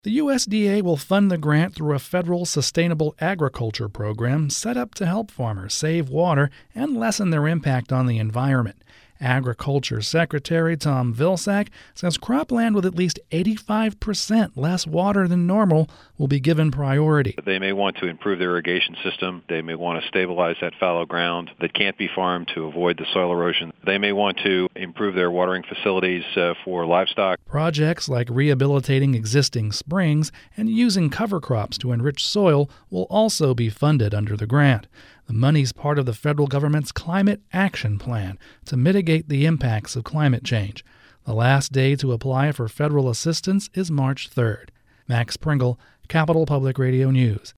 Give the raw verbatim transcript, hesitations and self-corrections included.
The U S D A will fund the grant through a federal sustainable agriculture program set up to help farmers save water and lessen their impact on the environment. Agriculture Secretary Tom Vilsack says cropland with at least eighty-five percent less water than normal will be given priority. They may want to improve their irrigation system. They may want to stabilize that fallow ground that can't be farmed to avoid the soil erosion. They may want to improve their watering facilities uh, for livestock. Projects like rehabilitating existing springs and using cover crops to enrich soil will also be funded under the grant. The money's part of the federal government's Climate Action Plan to mitigate the impacts of climate change. The last day to apply for federal assistance is March third. Max Pringle, Capital Public Radio News.